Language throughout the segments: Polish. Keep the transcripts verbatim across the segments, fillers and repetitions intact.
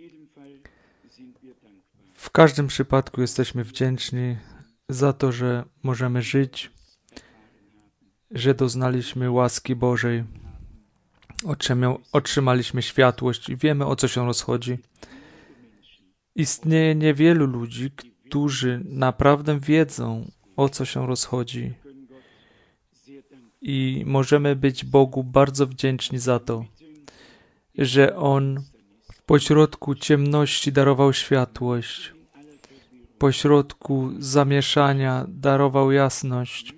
W każdym przypadku jesteśmy wdzięczni za to, że możemy żyć, że doznaliśmy łaski Bożej, otrzymaliśmy światłość i wiemy, o co się rozchodzi. Istnieje niewielu ludzi, którzy naprawdę wiedzą, o co się rozchodzi. I możemy być Bogu bardzo wdzięczni za to, że On pośrodku ciemności darował światłość, pośrodku zamieszania darował jasność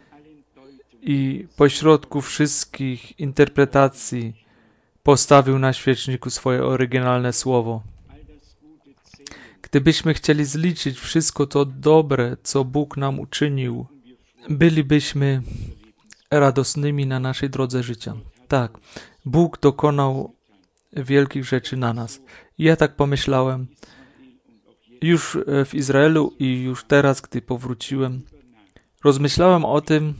i pośrodku wszystkich interpretacji postawił na świeczniku swoje oryginalne słowo. Gdybyśmy chcieli zliczyć wszystko to dobre, co Bóg nam uczynił, bylibyśmy radosnymi na naszej drodze życia. Tak, Bóg dokonał wielkich rzeczy na nas. I ja tak pomyślałem, już w Izraelu i już teraz, gdy powróciłem, rozmyślałem o tym,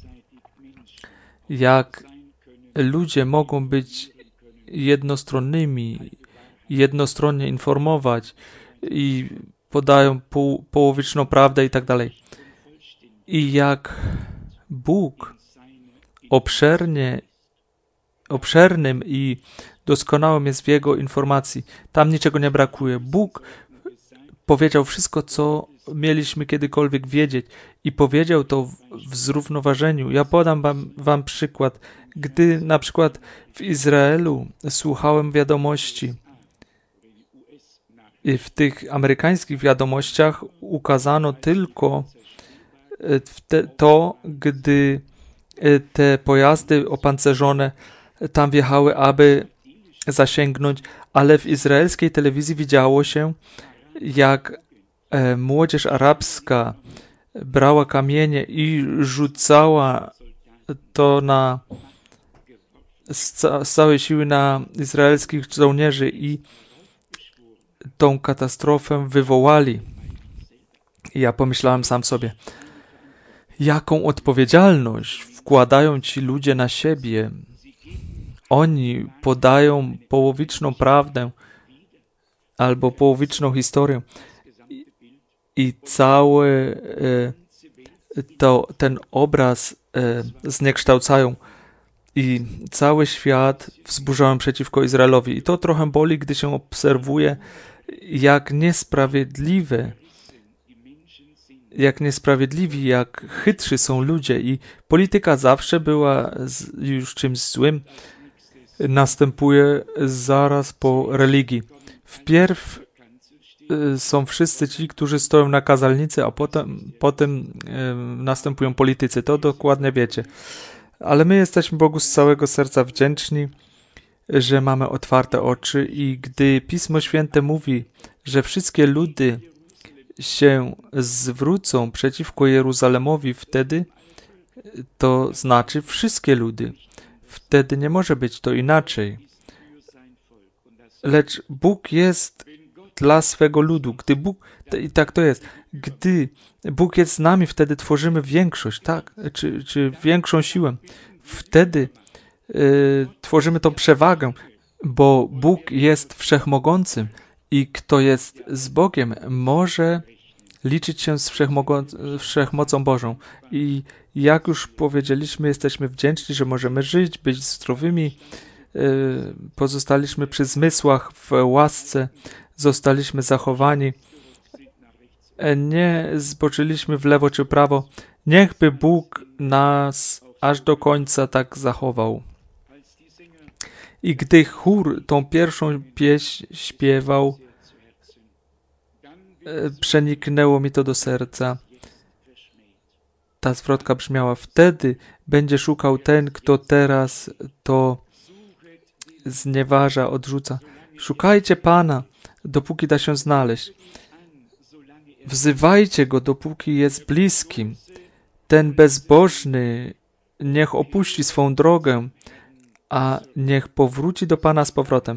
jak ludzie mogą być jednostronnymi, jednostronnie informować i podają pół, połowiczną prawdę i tak dalej. I jak Bóg obszernie, obszernym i doskonałym jest w Jego informacji. Tam niczego nie brakuje. Bóg powiedział wszystko, co mieliśmy kiedykolwiek wiedzieć i powiedział to w, w zrównoważeniu. Ja podam wam, wam przykład. Gdy na przykład w Izraelu słuchałem wiadomości i w tych amerykańskich wiadomościach ukazano tylko te, to, gdy te pojazdy opancerzone tam wjechały, aby zasięgnąć, ale w izraelskiej telewizji widziało się, jak e, młodzież arabska brała kamienie i rzucała to na z, ca, z całej siły na izraelskich żołnierzy i tą katastrofę wywołali. I ja pomyślałem sam sobie, jaką odpowiedzialność wkładają ci ludzie na siebie. Oni podają połowiczną prawdę albo połowiczną historię i, i cały e, to, ten obraz e, zniekształcają i cały świat wzburzają przeciwko Izraelowi. I to trochę boli, gdy się obserwuje, jak niesprawiedliwe, jak niesprawiedliwi, jak chytrzy są ludzie i polityka zawsze była z, już czymś złym. Następuje zaraz po religii. Wpierw y, są wszyscy ci, którzy stoją na kazalnicy, a potem, potem y, następują politycy. To dokładnie wiecie. Ale my jesteśmy Bogu z całego serca wdzięczni, że mamy otwarte oczy i gdy Pismo Święte mówi, że wszystkie ludy się zwrócą przeciwko Jeruzalemowi, wtedy to znaczy wszystkie ludy. Wtedy nie może być to inaczej. Lecz Bóg jest dla swego ludu. Gdy Bóg, i tak to jest, gdy Bóg jest z nami, wtedy tworzymy większość, tak, czy, czy większą siłę. Wtedy y, tworzymy tą przewagę, bo Bóg jest wszechmogącym i kto jest z Bogiem, może liczyć się z wszechmogo- wszechmocą Bożą. I jak już powiedzieliśmy, jesteśmy wdzięczni, że możemy żyć, być zdrowymi, yy, pozostaliśmy przy zmysłach w łasce, zostaliśmy zachowani, nie zboczyliśmy w lewo czy prawo. Niechby Bóg nas aż do końca tak zachował. I gdy chór tą pierwszą pieśń śpiewał, przeniknęło mi to do serca. Ta zwrotka brzmiała: wtedy będzie szukał ten, kto teraz to znieważa, odrzuca. Szukajcie Pana, dopóki da się znaleźć. Wzywajcie Go, dopóki jest bliskim. Ten bezbożny niech opuści swą drogę, a niech powróci do Pana z powrotem.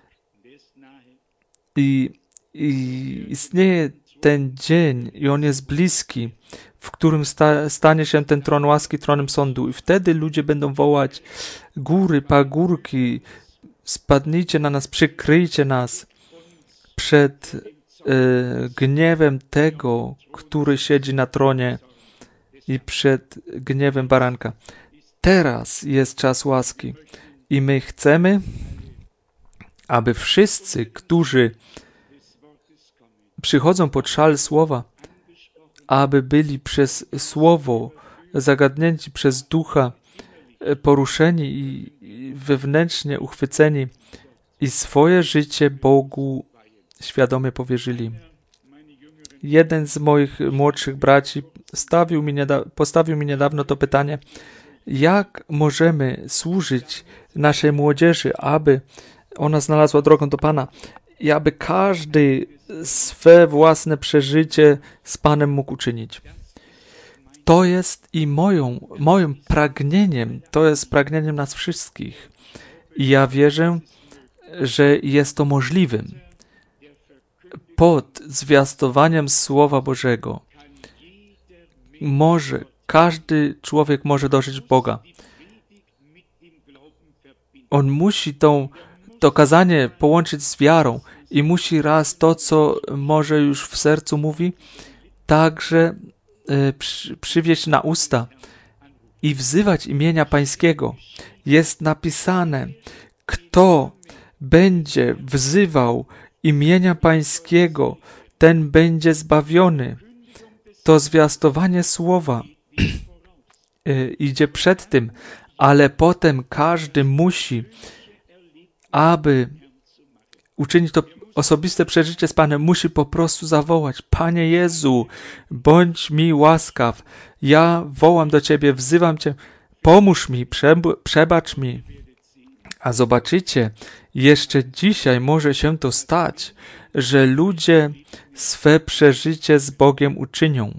I, i istnieje ten dzień i on jest bliski, w którym sta, stanie się ten tron łaski tronem sądu. I wtedy ludzie będą wołać: góry, pagórki, spadnijcie na nas, przykryjcie nas. przed e, gniewem tego, który siedzi na tronie i przed gniewem baranka. Teraz jest czas łaski i my chcemy, aby wszyscy, którzy przychodzą pod szal słowa, aby byli przez słowo zagadnięci, przez ducha poruszeni i wewnętrznie uchwyceni i swoje życie Bogu świadomie powierzyli. Jeden z moich młodszych braci stawił mi nieda- postawił mi niedawno to pytanie, jak możemy służyć naszej młodzieży, aby ona znalazła drogę do Pana i aby każdy swe własne przeżycie z Panem mógł uczynić. To jest i moją, moim pragnieniem, to jest pragnieniem nas wszystkich. I ja wierzę, że jest to możliwym. Pod zwiastowaniem Słowa Bożego może, każdy człowiek może dożyć Boga. On musi tą, to kazanie połączyć z wiarą i musi raz to, co może już w sercu mówi, także y, przy, przywieźć na usta i wzywać imienia Pańskiego. Jest napisane, kto będzie wzywał imienia Pańskiego, ten będzie zbawiony. To zwiastowanie słowa y, idzie przed tym, ale potem każdy musi, aby uczynić to osobiste przeżycie z Panem, musi po prostu zawołać: Panie Jezu, bądź mi łaskaw, ja wołam do Ciebie, wzywam Cię, pomóż mi, przeb- przebacz mi. A zobaczycie, jeszcze dzisiaj może się to stać, że ludzie swe przeżycie z Bogiem uczynią.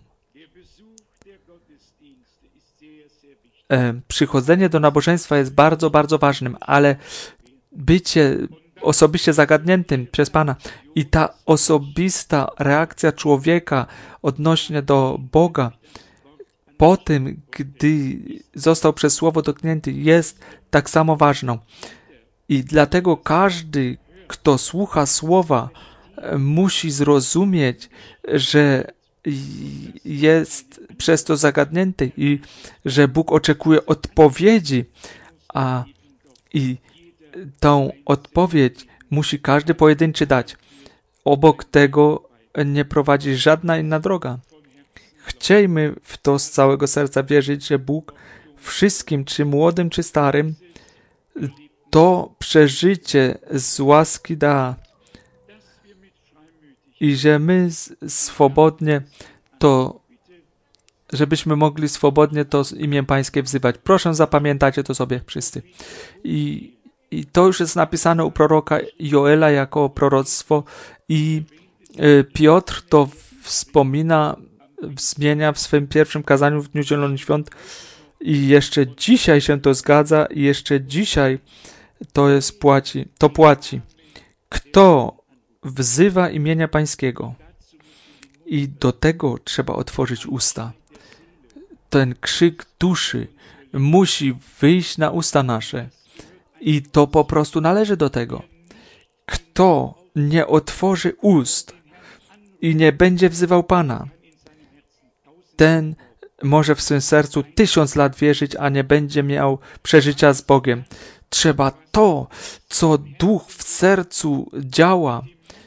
E, przychodzenie do nabożeństwa jest bardzo, bardzo ważnym, ale bycie osobiście zagadniętym przez Pana i ta osobista reakcja człowieka odnośnie do Boga po tym, gdy został przez Słowo dotknięty, jest tak samo ważną. I dlatego każdy, kto słucha Słowa, musi zrozumieć, że jest przez to zagadnięty i że Bóg oczekuje odpowiedzi, a i tą odpowiedź musi każdy pojedynczy dać. Obok tego nie prowadzi żadna inna droga. Chciejmy w to z całego serca wierzyć, że Bóg wszystkim, czy młodym, czy starym, to przeżycie z łaski da i że my swobodnie to, żebyśmy mogli swobodnie to imię Pańskie wzywać. Proszę, zapamiętajcie to sobie wszyscy. I, i to już jest napisane u proroka Joela jako proroctwo i y, Piotr to wspomina, zmienia w swoim pierwszym kazaniu w Dniu Zielonych Świąt i jeszcze dzisiaj się to zgadza i jeszcze dzisiaj to jest płaci, to płaci. Kto wzywa imienia Pańskiego i do tego trzeba otworzyć usta. Ten krzyk duszy musi wyjść na usta nasze i to po prostu należy do tego. Kto nie otworzy ust i nie będzie wzywał Pana, ten może w swym sercu tysiąc lat wierzyć, a nie będzie miał przeżycia z Bogiem. Trzeba to, co Duch w sercu działa,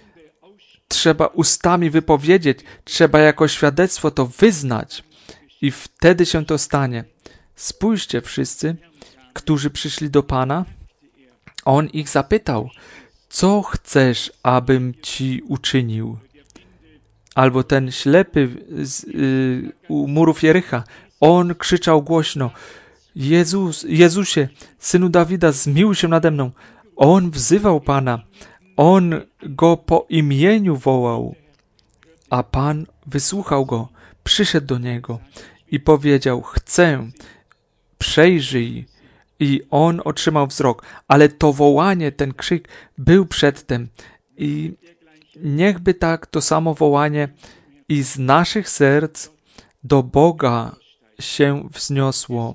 trzeba ustami wypowiedzieć, trzeba jako świadectwo to wyznać i wtedy się to stanie. Spójrzcie wszyscy, którzy przyszli do Pana, On ich zapytał, co chcesz, abym Ci uczynił? Albo ten ślepy z, y, u murów Jericha, on krzyczał głośno, Jezus, Jezusie, Synu Dawida, zmiłuj się nade mną. On wzywał Pana, on go po imieniu wołał, a Pan wysłuchał go, przyszedł do niego i powiedział, chcę, przejrzyj. I on otrzymał wzrok, ale to wołanie, ten krzyk był przedtem i niechby tak to samo wołanie i z naszych serc do Boga się wzniosło.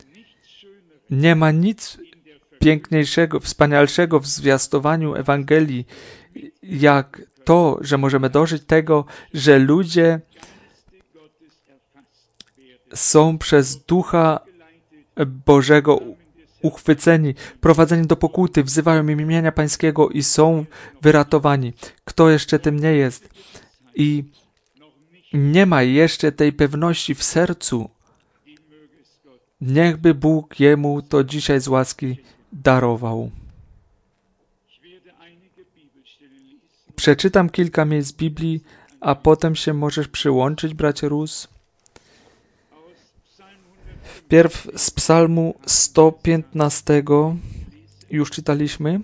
Nie ma nic piękniejszego, wspanialszego w zwiastowaniu Ewangelii, jak to, że możemy dożyć tego, że ludzie są przez Ducha Bożego uchwyceni, prowadzeni do pokuty, wzywają imienia Pańskiego i są wyratowani. Kto jeszcze tym nie jest i nie ma jeszcze tej pewności w sercu, niechby Bóg jemu to dzisiaj z łaski darował. Przeczytam kilka miejsc Biblii, a potem się możesz przyłączyć, bracie Rus. Wpierw z Psalmu sto piętnastego już czytaliśmy.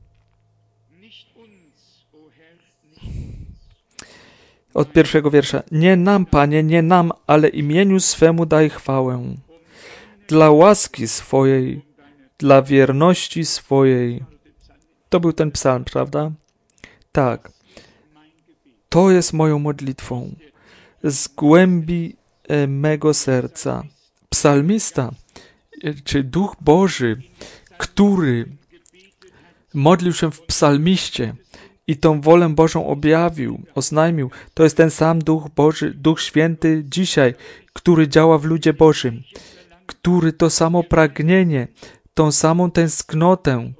Od pierwszego wiersza. Nie nam, Panie, nie nam, ale imieniu swemu daj chwałę. Dla łaski swojej, dla wierności swojej. To był ten psalm, prawda? Tak. To jest moją modlitwą. Z głębi e, mego serca. Psalmista, czy Duch Boży, który modlił się w psalmiście i tą wolę Bożą objawił, oznajmił, to jest ten sam Duch Boży, Duch Święty dzisiaj, który działa w ludzie Bożym, który to samo pragnienie, tą samą tęsknotę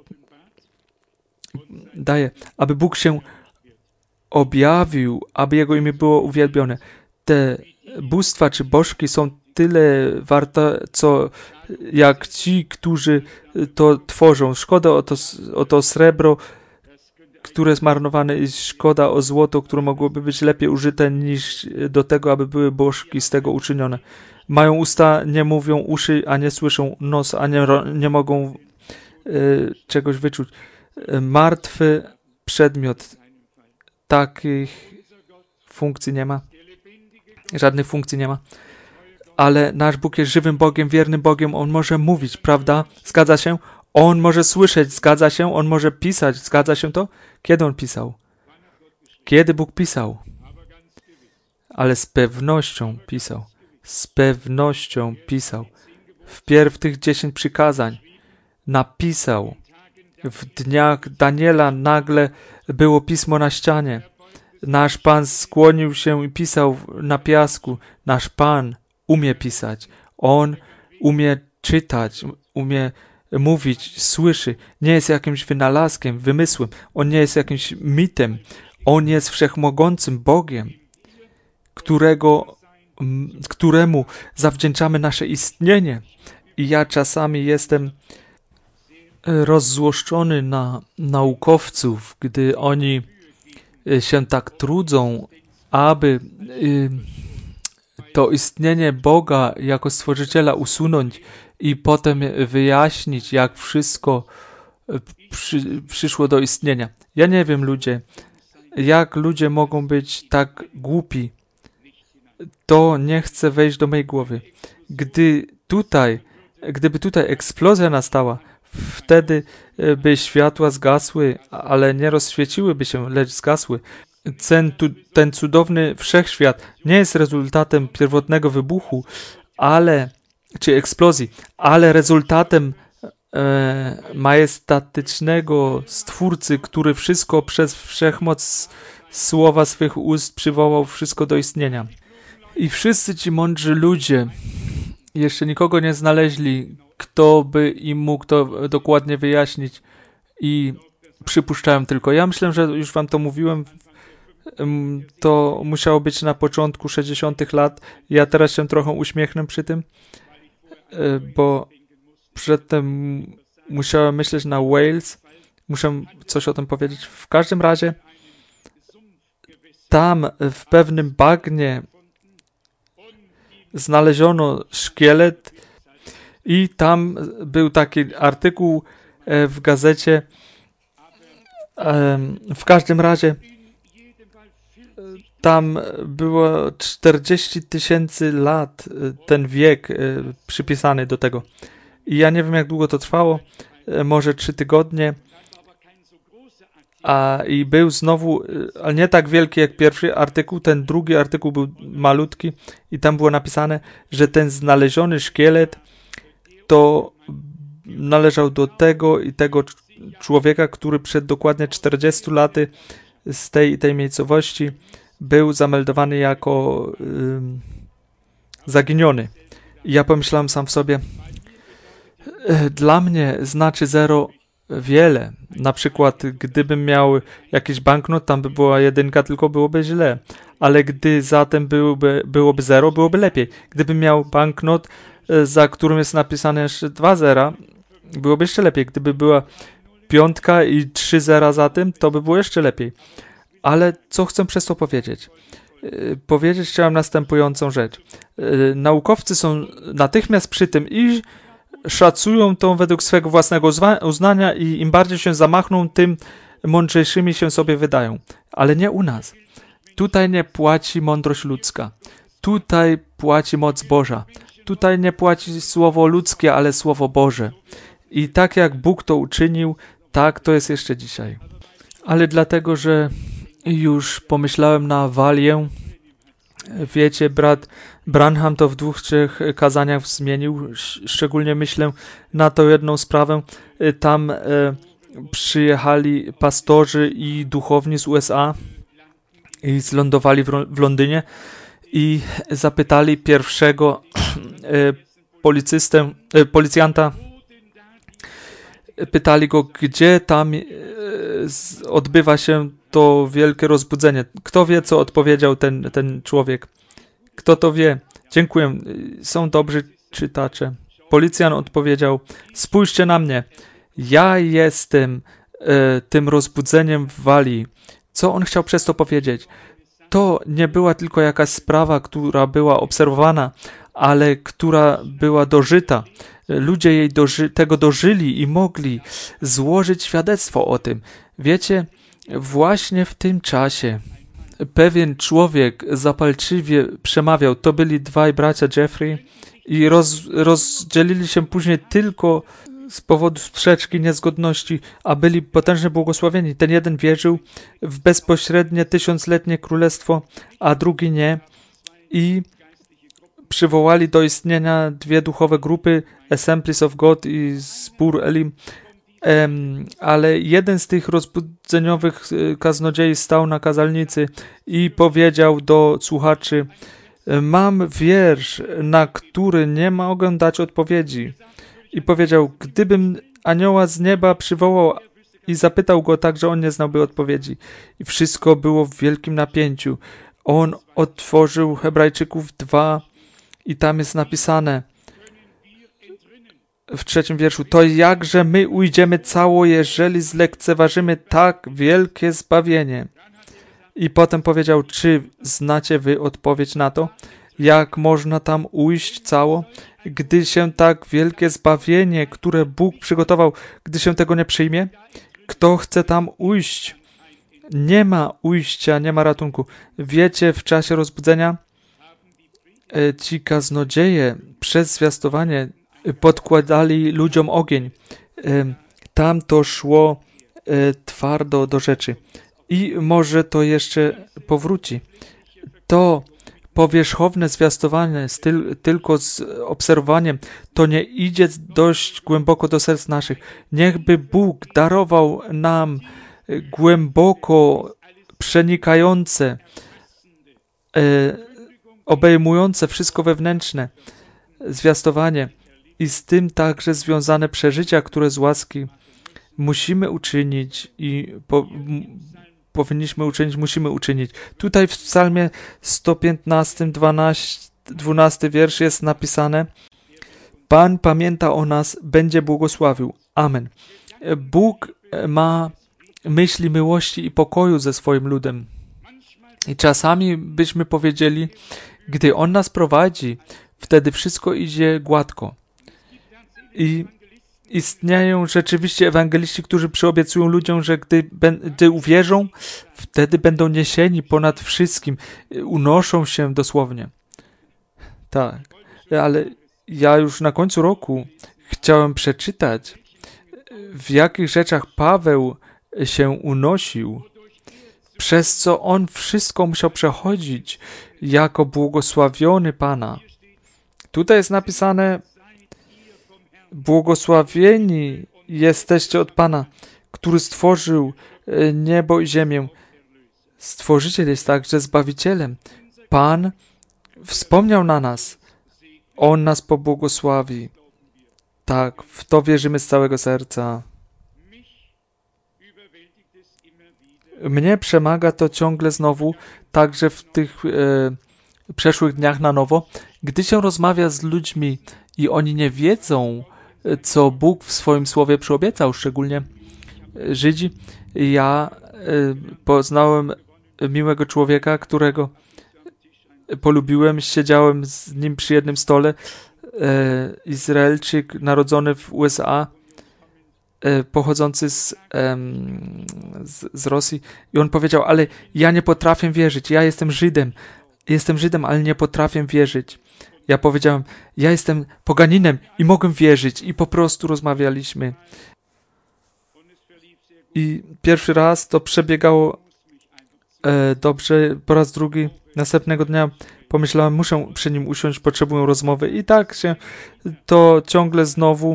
daje, aby Bóg się objawił, aby Jego imię było uwielbione. Te bóstwa czy bożki są tyle warte, co jak ci, którzy to tworzą. Szkoda o to, o to srebro, które jest marnowane i szkoda o złoto, które mogłoby być lepiej użyte niż do tego, aby były bożki z tego uczynione. Mają usta, nie mówią, uszy, a nie słyszą, nos, a nie, nie mogą y, czegoś wyczuć. Martwy przedmiot. Takich funkcji nie ma. Żadnych funkcji nie ma. Ale nasz Bóg jest żywym Bogiem, wiernym Bogiem. On może mówić, prawda? Zgadza się? On może słyszeć, zgadza się? On może pisać, zgadza się to? Kiedy On pisał? Kiedy Bóg pisał? Ale z pewnością pisał. Z pewnością pisał. Wpierw tych dziesięć przykazań napisał. W dniach Daniela nagle było pismo na ścianie. Nasz Pan skłonił się i pisał na piasku. Nasz Pan umie pisać. On umie czytać, umie mówić, słyszy. Nie jest jakimś wynalazkiem, wymysłem. On nie jest jakimś mitem. On jest wszechmogącym Bogiem, którego, któremu zawdzięczamy nasze istnienie. I ja czasami jestem rozzłoszczony na naukowców, gdy oni się tak trudzą, aby to istnienie Boga jako Stworzyciela usunąć i potem wyjaśnić, jak wszystko przy, przyszło do istnienia. Ja nie wiem, ludzie, jak ludzie mogą być tak głupi. To nie chce wejść do mojej głowy. Gdy tutaj, gdyby tutaj eksplozja nastała, wtedy by światła zgasły, ale nie rozświeciłyby się, lecz zgasły. Ten, ten cudowny wszechświat nie jest rezultatem pierwotnego wybuchu, ale, czy eksplozji, ale rezultatem e, majestatycznego Stwórcy, który wszystko przez wszechmoc słowa swych ust przywołał wszystko do istnienia. I wszyscy ci mądrzy ludzie jeszcze nikogo nie znaleźli, kto by im mógł to dokładnie wyjaśnić i przypuszczałem tylko. Ja myślę, że już wam to mówiłem, to musiało być na początku sześćdziesiątych lat. Ja teraz się trochę uśmiechnę przy tym, bo przedtem musiałem myśleć na Wales. Muszę coś o tym powiedzieć. W każdym razie tam w pewnym bagnie znaleziono szkielet i tam był taki artykuł w gazecie. W każdym razie tam było czterdzieści tysięcy lat ten wiek przypisany do tego. I ja nie wiem, jak długo to trwało. Może trzy tygodnie. A i był znowu, ale nie tak wielki jak pierwszy artykuł, ten drugi artykuł był malutki i tam było napisane, że ten znaleziony szkielet to należał do tego i tego człowieka, który przed dokładnie czterdziestu laty z tej tej miejscowości był zameldowany jako ym, zaginiony. I ja pomyślałem sam w sobie, dla mnie znaczy zero wiele. Na przykład, gdybym miał jakiś banknot, tam by była jedynka, tylko byłoby źle. Ale gdy zatem byłoby, byłoby zero, byłoby lepiej. Gdybym miał banknot, za którym jest napisane jeszcze dwa zera, byłoby jeszcze lepiej. Gdyby była piątka i trzy zera za tym, to by było jeszcze lepiej. Ale co chcę przez to powiedzieć? Powiedzieć chciałem następującą rzecz. Naukowcy są natychmiast przy tym i szacują to według swego własnego uznania i im bardziej się zamachną, tym mądrzejszymi się sobie wydają. Ale nie u nas. Tutaj nie płaci mądrość ludzka. Tutaj płaci moc Boża. Tutaj nie płaci słowo ludzkie, ale słowo Boże. I tak jak Bóg to uczynił, tak to jest jeszcze dzisiaj. Ale dlatego, że już pomyślałem na Walię, wiecie, brat Branham to w dwóch, trzech kazaniach zmienił, szczególnie myślę na tą jedną sprawę. Tam e, przyjechali pastorzy i duchowni z U S A i zlądowali w, w Londynie i zapytali pierwszego e, policystę, e, policjanta, pytali go, gdzie tam e, z, odbywa się to wielkie rozbudzenie. Kto wie, co odpowiedział ten, ten człowiek? Kto to wie? Dziękuję. Są dobrzy czytacze. Policjant odpowiedział, spójrzcie na mnie. Ja jestem e, tym rozbudzeniem w Walii. Co on chciał przez to powiedzieć? To nie była tylko jakaś sprawa, która była obserwowana, ale która była dożyta. Ludzie jej doży- tego dożyli i mogli złożyć świadectwo o tym. Wiecie, właśnie w tym czasie pewien człowiek zapalczywie przemawiał. To byli dwaj bracia Jeffrey i roz, rozdzielili się później tylko z powodu sprzeczki, niezgodności, a byli potężnie błogosławieni. Ten jeden wierzył w bezpośrednie tysiącletnie królestwo, a drugi nie. I przywołali do istnienia dwie duchowe grupy, Assemblies of God i Zbór Elim. Um, ale jeden z tych rozbudzeniowych kaznodziei stał na kazalnicy i powiedział do słuchaczy, mam wiersz, na który nie mogę dać odpowiedzi. I powiedział, gdybym anioła z nieba przywołał i zapytał go tak, że on nie znałby odpowiedzi. I wszystko było w wielkim napięciu. On otworzył Hebrajczyków dwa i tam jest napisane w trzecim wierszu, to jakże my ujdziemy cało, jeżeli zlekceważymy tak wielkie zbawienie. I potem powiedział, czy znacie wy odpowiedź na to? Jak można tam ujść cało, gdy się tak wielkie zbawienie, które Bóg przygotował, gdy się tego nie przyjmie? Kto chce tam ujść? Nie ma ujścia, nie ma ratunku. Wiecie, w czasie rozbudzenia ci kaznodzieje przez zwiastowanie podkładali ludziom ogień. Tam to szło twardo do rzeczy. I może to jeszcze powróci. To powierzchowne zwiastowanie z tyl, tylko z obserwowaniem, to nie idzie dość głęboko do serc naszych. Niechby Bóg darował nam głęboko przenikające, e, obejmujące wszystko wewnętrzne zwiastowanie i z tym także związane przeżycia, które z łaski musimy uczynić i po, m, powinniśmy uczynić, musimy uczynić. Tutaj w psalmie sto piętnaście, dwanaście, dwunasty wiersz jest napisane: Pan pamięta o nas, będzie błogosławił. Amen. Bóg ma myśli miłości i pokoju ze swoim ludem. I czasami byśmy powiedzieli, gdy On nas prowadzi, wtedy wszystko idzie gładko. I istnieją rzeczywiście ewangeliści, którzy przyobiecują ludziom, że gdy, gdy uwierzą, wtedy będą niesieni ponad wszystkim, unoszą się dosłownie. Tak, ale ja już na końcu roku chciałem przeczytać, w jakich rzeczach Paweł się unosił, przez co on wszystko musiał przechodzić jako błogosławiony Pana. Tutaj jest napisane: błogosławieni jesteście od Pana, który stworzył niebo i ziemię. Stworzyciel jest także Zbawicielem. Pan wspomniał na nas. On nas pobłogosławi. Tak, w to wierzymy z całego serca. Mnie przemaga to ciągle znowu, także w tych e, przeszłych dniach na nowo, gdy się rozmawia z ludźmi i oni nie wiedzą, co Bóg w swoim słowie przyobiecał, szczególnie Żydzi. Ja e, poznałem miłego człowieka, którego polubiłem, siedziałem z nim przy jednym stole, e, Izraelczyk narodzony w U S A, e, pochodzący z, em, z, z Rosji, i on powiedział, ale ja nie potrafię wierzyć, ja jestem Żydem, jestem Żydem, ale nie potrafię wierzyć. Ja powiedziałem, ja jestem poganinem i mogę wierzyć, i po prostu rozmawialiśmy. I pierwszy raz to przebiegało e, dobrze, po raz drugi, następnego dnia pomyślałem, muszę przy nim usiąść, potrzebuję rozmowy, i tak się to ciągle znowu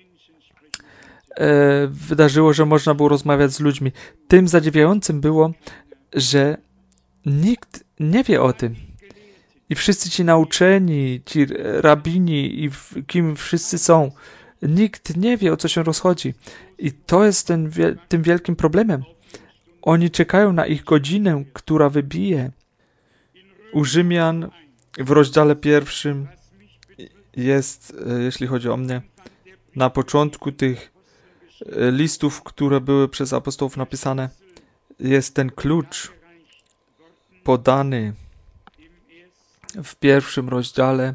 e, wydarzyło, że można było rozmawiać z ludźmi. Tym zadziwiającym było, że nikt nie wie o tym. I wszyscy ci nauczeni, ci rabini i w, kim wszyscy są, nikt nie wie, o co się rozchodzi. I to jest ten, tym wielkim problemem. Oni czekają na ich godzinę, która wybije. U Rzymian w rozdziale pierwszym jest, jeśli chodzi o mnie, na początku tych listów, które były przez apostołów napisane, jest ten klucz podany w pierwszym rozdziale.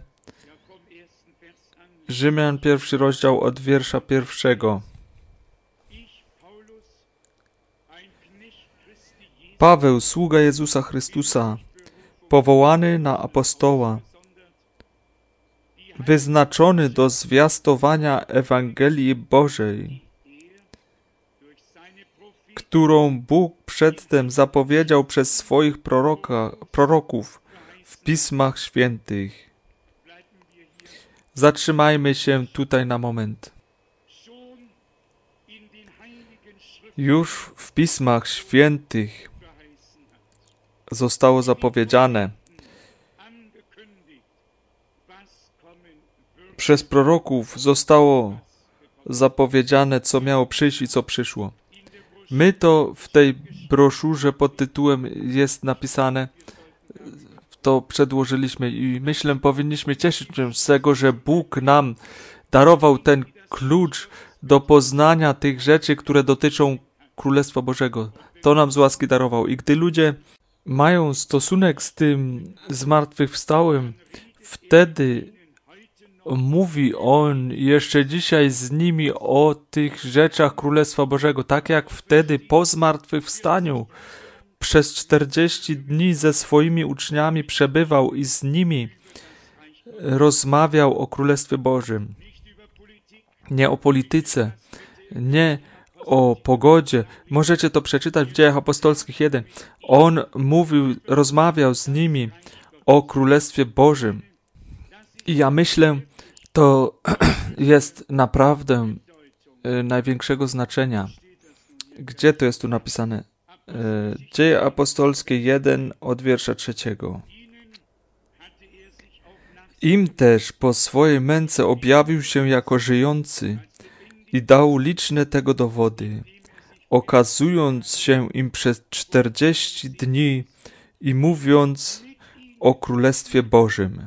Rzymian, pierwszy rozdział od wiersza pierwszego. Paweł, sługa Jezusa Chrystusa, powołany na apostoła, wyznaczony do zwiastowania Ewangelii Bożej, którą Bóg przedtem zapowiedział przez swoich proroka, proroków w Pismach Świętych. Zatrzymajmy się tutaj na moment. Już w Pismach Świętych zostało zapowiedziane przez proroków, zostało zapowiedziane, co miało przyjść i co przyszło. My to w tej broszurze pod tytułem jest napisane, to przedłożyliśmy i myślę, powinniśmy cieszyć się z tego, że Bóg nam darował ten klucz do poznania tych rzeczy, które dotyczą Królestwa Bożego. To nam z łaski darował. I gdy ludzie mają stosunek z tym zmartwychwstałym, wtedy mówi On jeszcze dzisiaj z nimi o tych rzeczach Królestwa Bożego, tak jak wtedy po zmartwychwstaniu przez czterdzieści dni ze swoimi uczniami przebywał i z nimi rozmawiał o Królestwie Bożym. Nie o polityce, nie o pogodzie. Możecie to przeczytać w Dziejach Apostolskich jeden. On mówił, rozmawiał z nimi o Królestwie Bożym. I ja myślę, to jest naprawdę y, największego znaczenia. Gdzie to jest tu napisane? Y, Dzieje Apostolskie jeden od wiersza trzeciego. Im też po swojej męce objawił się jako żyjący i dał liczne tego dowody, okazując się im przez czterdzieści dni i mówiąc o Królestwie Bożym.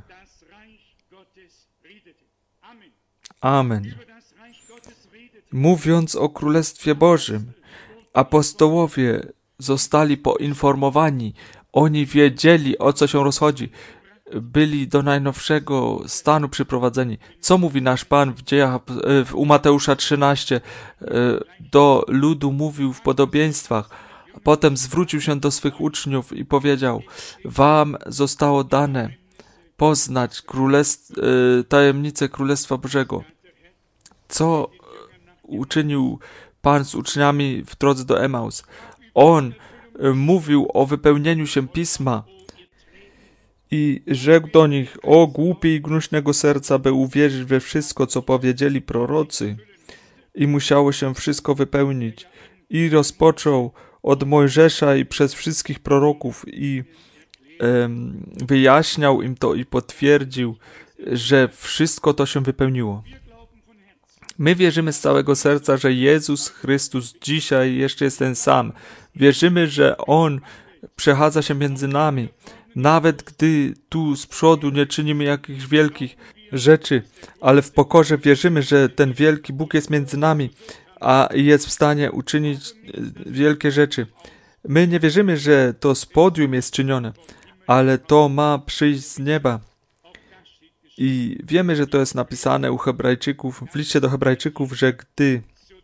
Amen. Mówiąc o Królestwie Bożym, apostołowie zostali poinformowani. Oni wiedzieli, o co się rozchodzi. Byli do najnowszego stanu przyprowadzeni. Co mówi nasz Pan w dziejach, w, u Mateusza trzynaście? Do ludu mówił w podobieństwach. Potem zwrócił się do swych uczniów i powiedział: wam zostało dane poznać królestw, tajemnicę Królestwa Bożego. Co uczynił Pan z uczniami w drodze do Emaus? On mówił o wypełnieniu się Pisma i rzekł do nich: o głupie i gnuśnego serca, by uwierzyć we wszystko, co powiedzieli prorocy. I musiało się wszystko wypełnić. I rozpoczął od Mojżesza i przez wszystkich proroków i um, wyjaśniał im to i potwierdził, że wszystko to się wypełniło. My wierzymy z całego serca, że Jezus Chrystus dzisiaj jeszcze jest ten sam. Wierzymy, że On przechadza się między nami. Nawet gdy tu z przodu nie czynimy jakichś wielkich rzeczy, ale w pokorze wierzymy, że ten wielki Bóg jest między nami, a jest w stanie uczynić wielkie rzeczy. My nie wierzymy, że to z podium jest czynione, ale to ma przyjść z nieba. I wiemy, że to jest napisane u Hebrajczyków, w liście do Hebrajczyków, że gdy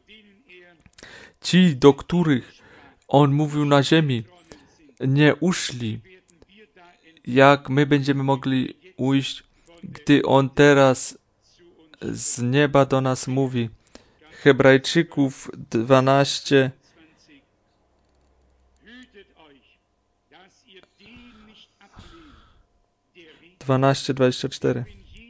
ci, do których On mówił na ziemi, nie uszli, jak my będziemy mogli ujść, gdy On teraz z nieba do nas mówi. Hebrajczyków dwanaście, dwanaście, dwadzieścia cztery.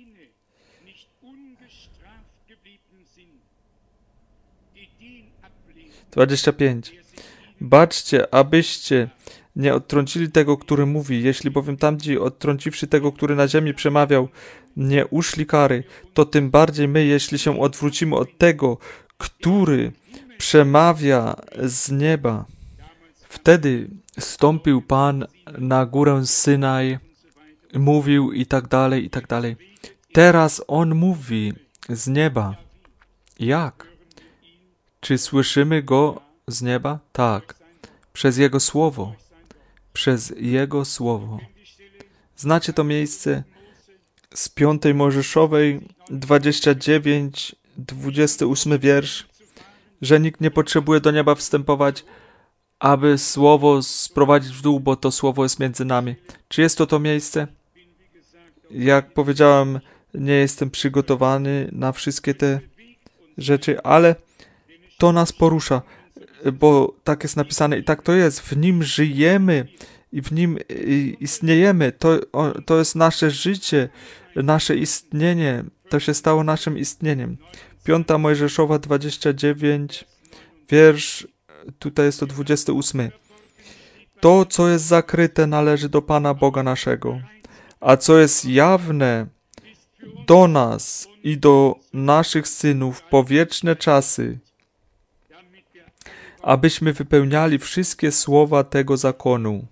dwadzieścia pięć. Baczcie, abyście nie odtrącili tego, który mówi. Jeśli bowiem tamci, odtrąciwszy tego, który na ziemi przemawiał, nie uszli kary, to tym bardziej my, jeśli się odwrócimy od tego, który przemawia z nieba. Wtedy stąpił Pan na górę Synaj, mówił i tak dalej, i tak dalej. Teraz On mówi z nieba. Jak? Czy słyszymy Go z nieba? Tak. Przez Jego Słowo. Przez Jego Słowo. Znacie to miejsce z piątej Mojżeszowej, dwadzieścia dziewięć, dwudziesty ósmy wiersz, że nikt nie potrzebuje do nieba wstępować, aby Słowo sprowadzić w dół, bo to Słowo jest między nami. Czy jest to to miejsce? Jak powiedziałem, nie jestem przygotowany na wszystkie te rzeczy, ale to nas porusza, bo tak jest napisane i tak to jest. W Nim żyjemy i w Nim istniejemy. To, to jest nasze życie, nasze istnienie. To się stało naszym istnieniem. Piąta Mojżeszowa dwadzieścia dziewięć, wiersz, tutaj jest to dwudziesty ósmy. To, co jest zakryte, należy do Pana Boga naszego, a co jest jawne, do nas i do naszych synów po wieczne czasy, abyśmy wypełniali wszystkie słowa tego zakonu.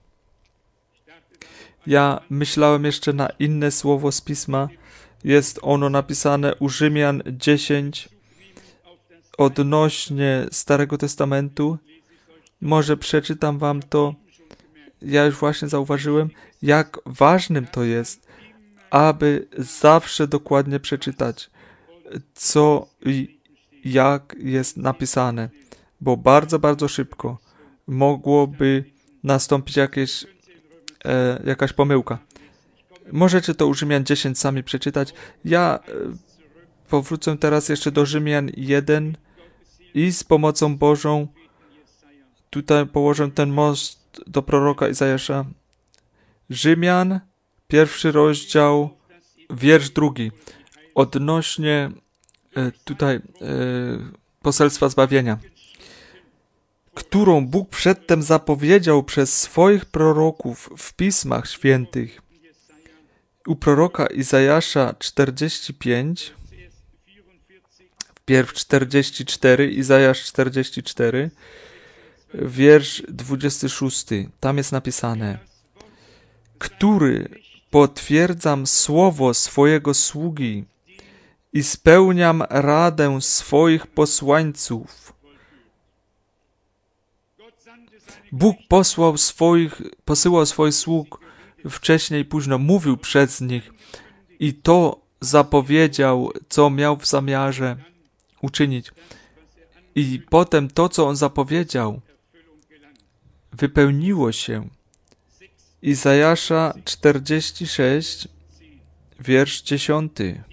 Ja myślałem jeszcze na inne słowo z Pisma. Jest ono napisane u Rzymian dziesięć odnośnie Starego Testamentu. Może przeczytam wam to. Ja już właśnie zauważyłem, jak ważnym to jest, aby zawsze dokładnie przeczytać, co i jak jest napisane, bo bardzo, bardzo szybko mogłoby nastąpić jakieś, e, jakaś pomyłka. Możecie to u Rzymian dziesięć sami przeczytać. Ja e, powrócę teraz jeszcze do Rzymian jeden i z pomocą Bożą tutaj położę ten most do proroka Izajasza. Rzymian, pierwszy rozdział, wiersz drugi. Odnośnie e, tutaj e, poselstwa zbawienia, którą Bóg przedtem zapowiedział przez swoich proroków w Pismach Świętych. U proroka Izajasza czterdzieści pięć, wpierw czterdzieści cztery, Izajasz czterdzieści cztery, wiersz dwudziesty szósty. Tam jest napisane: który potwierdzam słowo swojego sługi i spełniam radę swoich posłańców. Bóg posłał swoich, posyłał swoich sług wcześniej i późno, mówił przez nich i to zapowiedział, co miał w zamiarze uczynić. I potem to, co on zapowiedział, wypełniło się. Izajasza czterdzieści sześć, wiersz dziesiąty.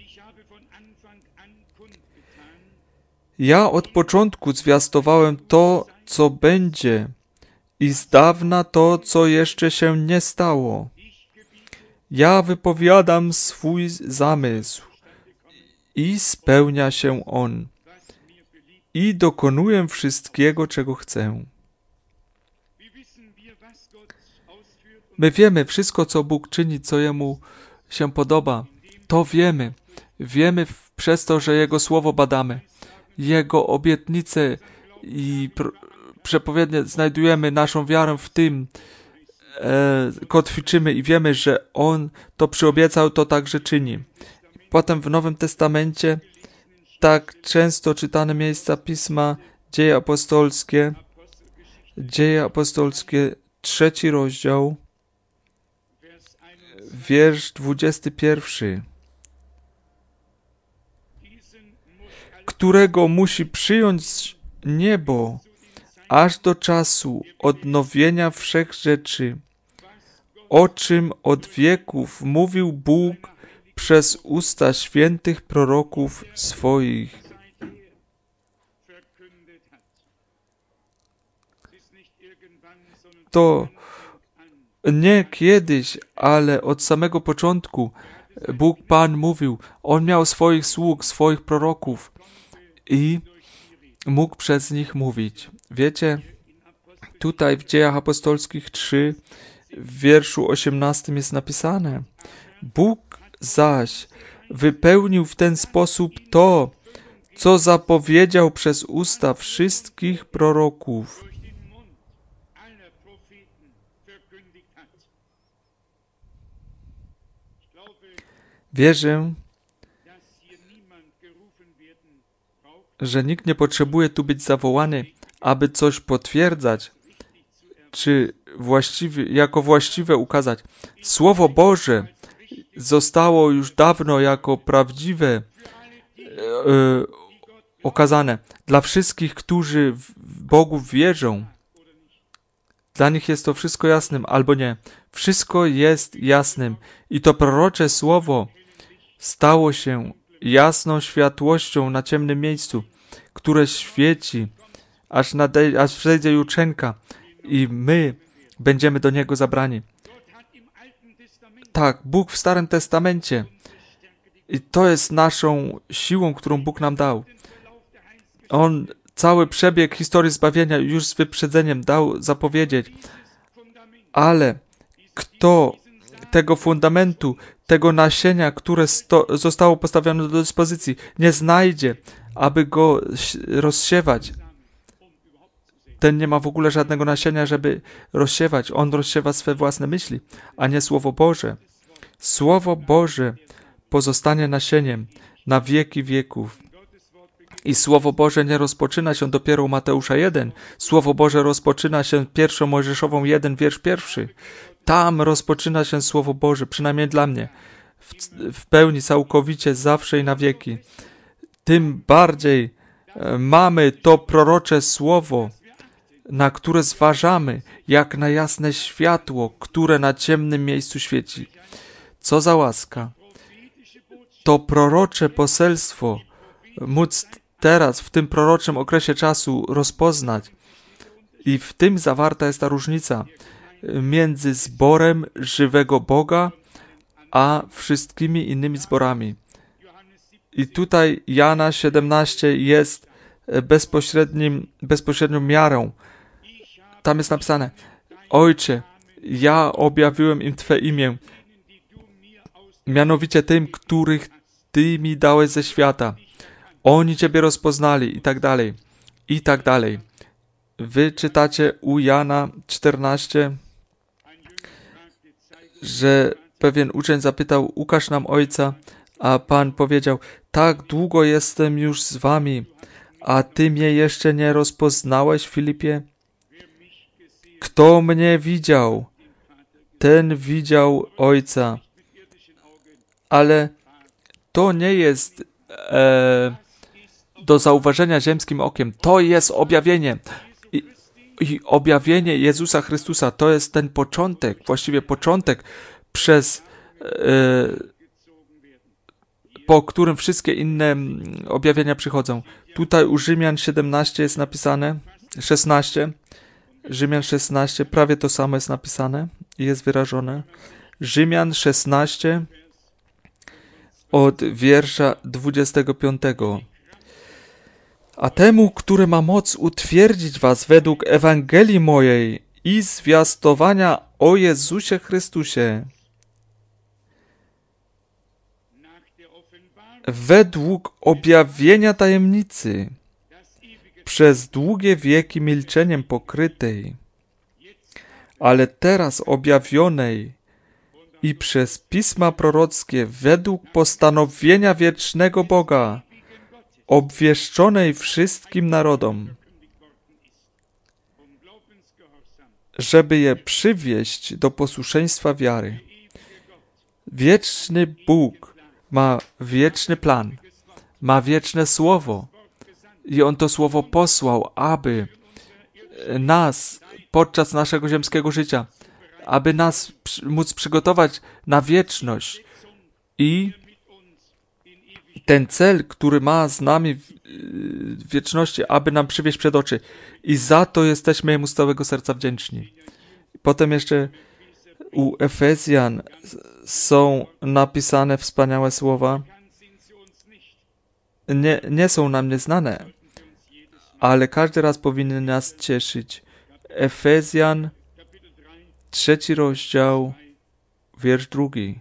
Ja od początku zwiastowałem to, co będzie, i z dawna to, co jeszcze się nie stało. Ja wypowiadam swój zamysł i spełnia się on. I dokonuję wszystkiego, czego chcę. My wiemy wszystko, co Bóg czyni, co Jemu się podoba. To wiemy. Wiemy w, przez to, że Jego Słowo badamy. Jego obietnice i pr- przepowiednie znajdujemy naszą wiarę w tym, e, kotwiczymy i wiemy, że On to przyobiecał, to także czyni. Potem w Nowym Testamencie tak często czytane miejsca Pisma, Dzieje apostolskie, Dzieje apostolskie, trzeci rozdział, wiersz dwudziesty pierwszy, którego musi przyjąć niebo aż do czasu odnowienia wszech rzeczy, o czym od wieków mówił Bóg przez usta świętych proroków swoich. To nie kiedyś, ale od samego początku Bóg Pan mówił. On miał swoich sług, swoich proroków i mógł przez nich mówić. Wiecie, tutaj w Dziejach Apostolskich trzy, w wierszu osiemnastym jest napisane: Bóg zaś wypełnił w ten sposób to, co zapowiedział przez usta wszystkich proroków. Wierzę, że nikt nie potrzebuje tu być zawołany, aby coś potwierdzać, czy właściwie, jako właściwe ukazać. Słowo Boże zostało już dawno jako prawdziwe e, okazane dla wszystkich, którzy w Bogu wierzą. Dla nich jest to wszystko jasnym, albo nie. Wszystko jest jasnym i to prorocze słowo stało się jasną światłością na ciemnym miejscu, które świeci, aż, nade- aż wzejdzie jutrzenka i my będziemy do niego zabrani. Tak, Bóg w Starym Testamencie i to jest naszą siłą, którą Bóg nam dał. On cały przebieg historii zbawienia już z wyprzedzeniem dał zapowiedzieć, ale kto tego fundamentu, tego nasienia, które sto- zostało postawione do dyspozycji, nie znajdzie, aby go rozsiewać, ten nie ma w ogóle żadnego nasienia, żeby rozsiewać. On rozsiewa swe własne myśli, a nie Słowo Boże. Słowo Boże pozostanie nasieniem na wieki wieków. I Słowo Boże nie rozpoczyna się dopiero u Mateusza jeden. Słowo Boże rozpoczyna się pierwszą Mojżeszową jeden, wiersz pierwszy. Tam rozpoczyna się Słowo Boże, przynajmniej dla mnie, w, w pełni, całkowicie, zawsze i na wieki. Tym bardziej e, mamy to prorocze Słowo, na które zważamy, jak na jasne światło, które na ciemnym miejscu świeci. Co za łaska! To prorocze poselstwo móc teraz, w tym proroczym okresie czasu rozpoznać. I w tym zawarta jest ta różnica między zborem żywego Boga, a wszystkimi innymi zborami. I tutaj Jana siedemnaście jest bezpośrednim, bezpośrednią miarą. Tam jest napisane: Ojcze, ja objawiłem im Twe imię, mianowicie tym, których Ty mi dałeś ze świata. Oni Ciebie rozpoznali i tak dalej, i tak dalej. Wy czytacie u Jana czternaście, że pewien uczeń zapytał: ukaż nam Ojca, a Pan powiedział: tak długo jestem już z wami, a Ty mnie jeszcze nie rozpoznałeś, Filipie? Kto mnie widział, ten widział Ojca. Ale to nie jest e, do zauważenia ziemskim okiem. To jest objawienie. I, I objawienie Jezusa Chrystusa to jest ten początek, właściwie początek, przez e, po którym wszystkie inne objawienia przychodzą. Tutaj u Rzymian siedemnaście jest napisane, szesnaście, Rzymian szesnaście, prawie to samo jest napisane i jest wyrażone. Rzymian szesnaście od wiersza dwudziestego piątego. A temu, który ma moc utwierdzić was według Ewangelii mojej i zwiastowania o Jezusie Chrystusie według objawienia tajemnicy, przez długie wieki milczeniem pokrytej, ale teraz objawionej i przez pisma prorockie według postanowienia wiecznego Boga, obwieszczonej wszystkim narodom, żeby je przywieść do posłuszeństwa wiary. Wieczny Bóg ma wieczny plan, ma wieczne słowo i On to słowo posłał, aby nas podczas naszego ziemskiego życia, aby nas móc przygotować na wieczność i ten cel, który ma z nami w wieczności, aby nam przywieźć przed oczy. I za to jesteśmy Jemu z całego serca wdzięczni. Potem jeszcze u Efezjan są napisane wspaniałe słowa. Nie, nie są nam nieznane, ale każdy raz powinny nas cieszyć. Efezjan, trzeci rozdział, wiersz drugi.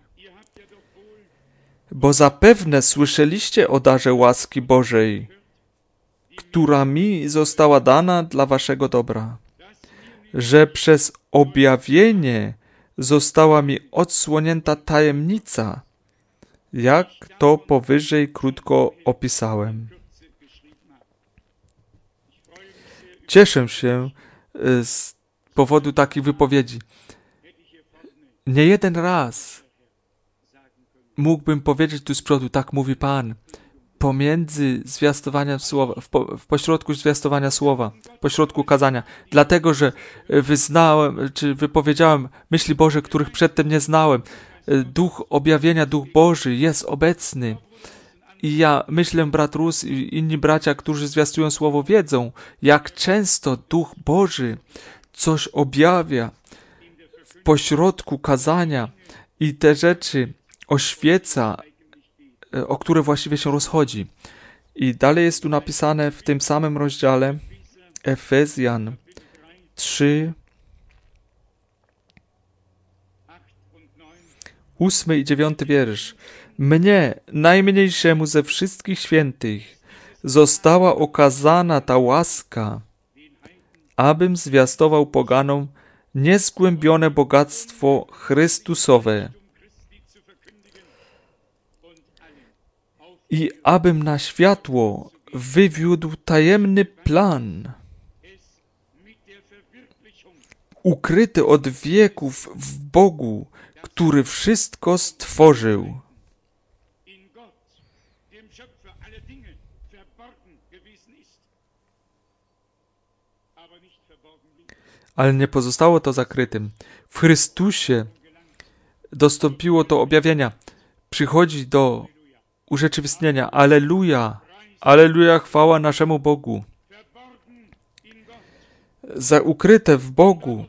Bo zapewne słyszeliście o darze łaski Bożej, która mi została dana dla waszego dobra, że przez objawienie została mi odsłonięta tajemnica, jak to powyżej krótko opisałem. Cieszę się z powodu takich wypowiedzi. Nie jeden raz mógłbym powiedzieć tu z przodu, tak mówi Pan, pomiędzy zwiastowaniem słowa, w, po, w pośrodku zwiastowania słowa, w pośrodku kazania, dlatego, że wyznałem, czy wypowiedziałem myśli Boże, których przedtem nie znałem. Duch objawienia, Duch Boży jest obecny. I ja myślę, brat Rus i inni bracia, którzy zwiastują słowo, wiedzą, jak często Duch Boży coś objawia w pośrodku kazania i te rzeczy oświeca, o które właściwie się rozchodzi. I dalej jest tu napisane w tym samym rozdziale Efezjan trzy, ósmy i dziewiąty wiersz. Mnie, najmniejszemu ze wszystkich świętych, została okazana ta łaska, abym zwiastował poganom niezgłębione bogactwo Chrystusowe i abym na światło wywiódł tajemny plan, ukryty od wieków w Bogu, który wszystko stworzył. Ale nie pozostało to zakrytym. W Chrystusie dostąpiło to objawienia. Przychodzi do urzeczywistnienia. Alleluja! Alleluja! Chwała naszemu Bogu. Za ukryte w Bogu.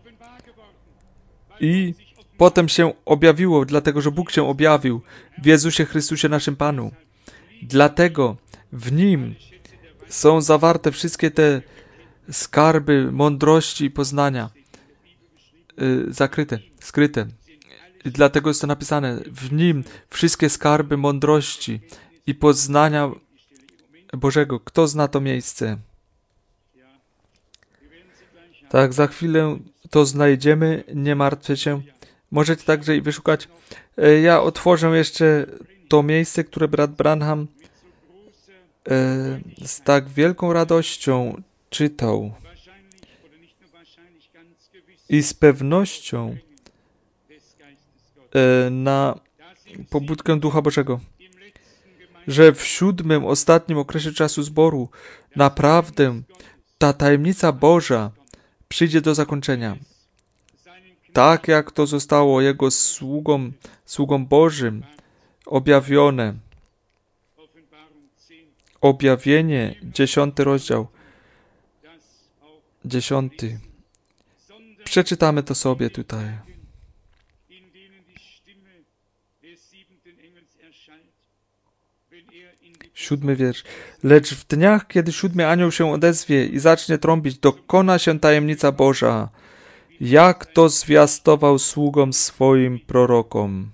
I potem się objawiło, dlatego że Bóg się objawił w Jezusie Chrystusie naszym Panu. Dlatego w Nim są zawarte wszystkie te skarby mądrości i poznania, yy, zakryte, skryte. I dlatego jest to napisane, w Nim wszystkie skarby mądrości i poznania Bożego. Kto zna to miejsce? Tak, za chwilę to znajdziemy, nie martwcie się. Możecie także i wyszukać. Yy, ja otworzę jeszcze to miejsce, które brat Branham yy, z tak wielką radością czytał i z pewnością e, na pobudkę Ducha Bożego, że w siódmym, ostatnim okresie czasu zboru naprawdę ta tajemnica Boża przyjdzie do zakończenia. Tak jak to zostało Jego sługom, sługom Bożym objawione. Objawienie, dziesiąty rozdział. Dziesiąty. Przeczytamy to sobie tutaj. Siódmy wiersz. Lecz w dniach, kiedy siódmy anioł się odezwie i zacznie trąbić, dokona się tajemnica Boża, jak to zwiastował sługom swoim prorokom.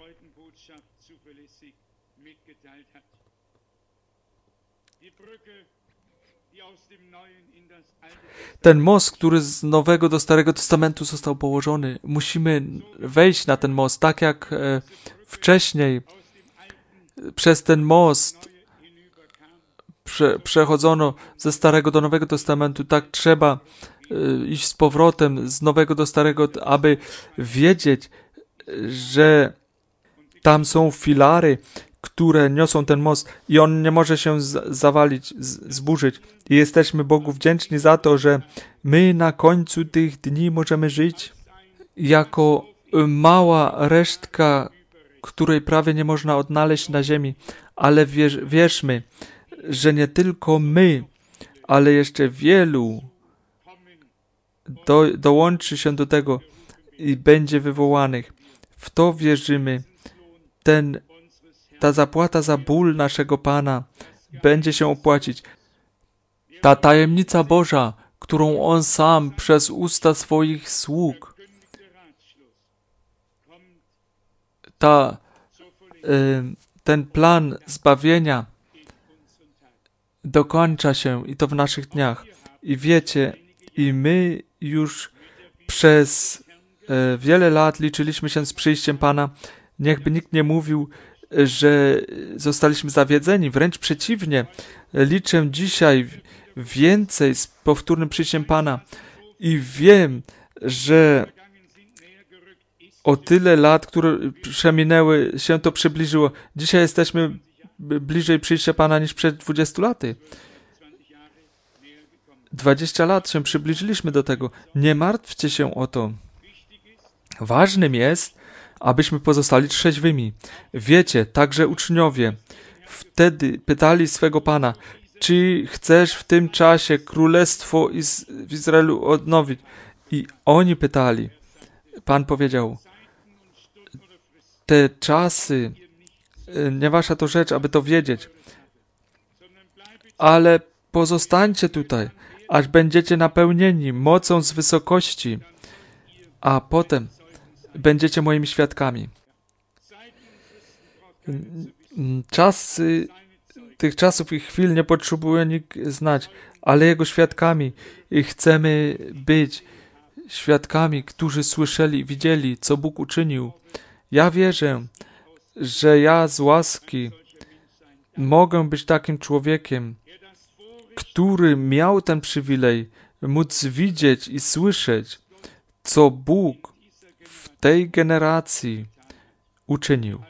Ten most, który z Nowego do Starego Testamentu został położony, musimy wejść na ten most, tak jak e, wcześniej przez ten most prze, przechodzono ze Starego do Nowego Testamentu, tak trzeba e, iść z powrotem z Nowego do Starego, aby wiedzieć, że tam są filary, które niosą ten most i on nie może się z- zawalić, z- zburzyć. I jesteśmy Bogu wdzięczni za to, że my na końcu tych dni możemy żyć jako mała resztka, której prawie nie można odnaleźć na ziemi. Ale wierz, wierzmy, że nie tylko my, ale jeszcze wielu do, dołączy się do tego i będzie wywołanych. W to wierzymy. Ten, ta zapłata za ból naszego Pana będzie się opłacić. Ta tajemnica Boża, którą On sam przez usta swoich sług, ta, y, ten plan zbawienia dokończa się i to w naszych dniach. I wiecie, i my już przez y, wiele lat liczyliśmy się z przyjściem Pana. Niechby nikt nie mówił, że zostaliśmy zawiedzeni. Wręcz przeciwnie. Liczę dzisiaj więcej z powtórnym przyjściem Pana i wiem, że o tyle lat, które przeminęły, się to przybliżyło. Dzisiaj jesteśmy bliżej przyjścia Pana niż przed dwudziestu laty. Dwadzieścia lat się przybliżyliśmy do tego. Nie martwcie się o to. Ważnym jest, abyśmy pozostali trzeźwymi. Wiecie, także uczniowie wtedy pytali swego Pana, czy chcesz w tym czasie królestwo Iz- w Izraelu odnowić? I oni pytali. Pan powiedział, te czasy, nie wasza to rzecz, aby to wiedzieć, ale pozostańcie tutaj, aż będziecie napełnieni mocą z wysokości, a potem będziecie moimi świadkami. Czasy tych czasów i chwil nie potrzebuje nikt znać, ale Jego świadkami i chcemy być świadkami, którzy słyszeli i widzieli, co Bóg uczynił. Ja wierzę, że ja z łaski mogę być takim człowiekiem, który miał ten przywilej móc widzieć i słyszeć, co Bóg w tej generacji uczynił.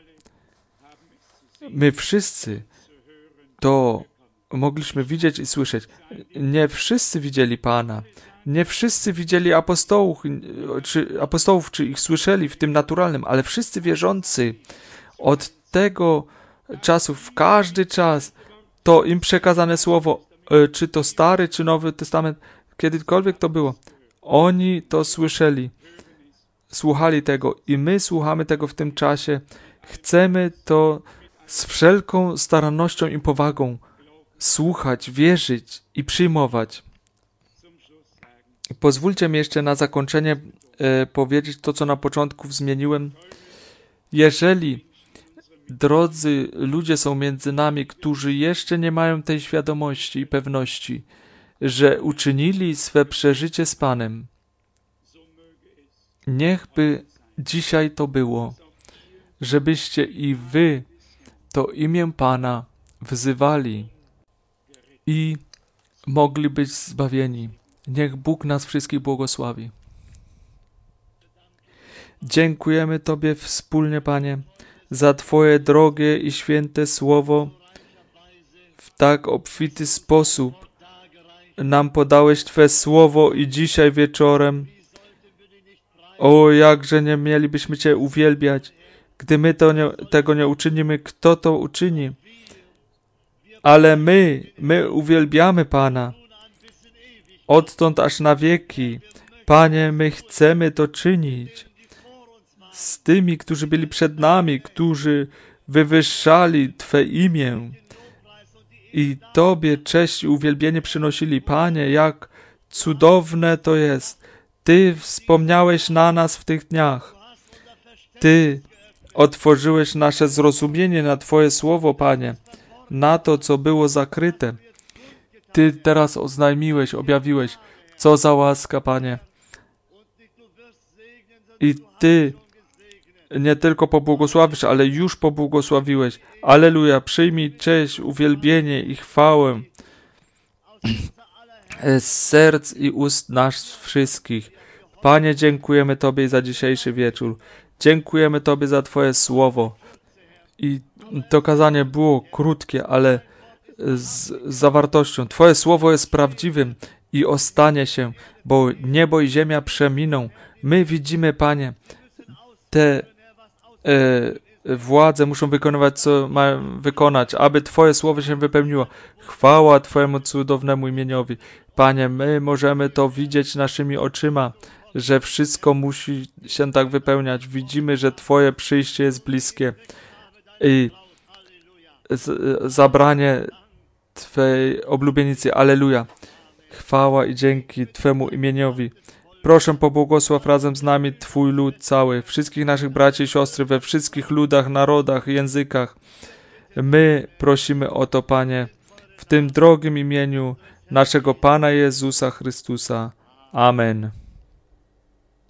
My wszyscy to mogliśmy widzieć i słyszeć. Nie wszyscy widzieli Pana. Nie wszyscy widzieli apostołów czy, apostołów, czy ich słyszeli w tym naturalnym, ale wszyscy wierzący od tego czasu, w każdy czas, to im przekazane słowo, czy to Stary, czy Nowy Testament, kiedykolwiek to było, oni to słyszeli, słuchali tego i my słuchamy tego w tym czasie. Chcemy to z wszelką starannością i powagą słuchać, wierzyć i przyjmować. Pozwólcie mi jeszcze na zakończenie e, powiedzieć to, co na początku zmieniłem. Jeżeli drodzy ludzie są między nami, którzy jeszcze nie mają tej świadomości i pewności, że uczynili swe przeżycie z Panem, niechby dzisiaj to było, żebyście i wy to imię Pana wzywali i mogli być zbawieni. Niech Bóg nas wszystkich błogosławi. Dziękujemy Tobie wspólnie, Panie, za Twoje drogie i święte słowo. W tak obfity sposób nam podałeś Twe słowo i dzisiaj wieczorem. O, jakże nie mielibyśmy Cię uwielbiać. Gdy my to nie, tego nie uczynimy, kto to uczyni? Ale my, my uwielbiamy Pana. Odtąd aż na wieki. Panie, my chcemy to czynić. Z tymi, którzy byli przed nami, którzy wywyższali Twe imię i Tobie cześć i uwielbienie przynosili. Panie, jak cudowne to jest. Ty wspomniałeś na nas w tych dniach. Ty otworzyłeś nasze zrozumienie na Twoje słowo, Panie, na to, co było zakryte. Ty teraz oznajmiłeś, objawiłeś, co za łaska, Panie. I Ty nie tylko pobłogosławisz, ale już pobłogosławiłeś. Alleluja, przyjmij cześć, uwielbienie i chwałę z serc i ust nas wszystkich. Panie, dziękujemy Tobie za dzisiejszy wieczór. Dziękujemy Tobie za Twoje słowo. I to kazanie było krótkie, ale z zawartością. Twoje słowo jest prawdziwym i ostanie się, bo niebo i ziemia przeminą. My widzimy, Panie, te e, władze muszą wykonywać, co mają wykonać, aby Twoje słowo się wypełniło. Chwała Twojemu cudownemu imieniowi. Panie, my możemy to widzieć naszymi oczyma, że wszystko musi się tak wypełniać. Widzimy, że Twoje przyjście jest bliskie i z, zabranie Twej oblubienicy. Alleluja. Chwała i dzięki Twemu imieniowi. Proszę, pobłogosław razem z nami Twój lud cały, wszystkich naszych braci i siostry we wszystkich ludach, narodach, językach. My prosimy o to, Panie, w tym drogim imieniu naszego Pana Jezusa Chrystusa. Amen.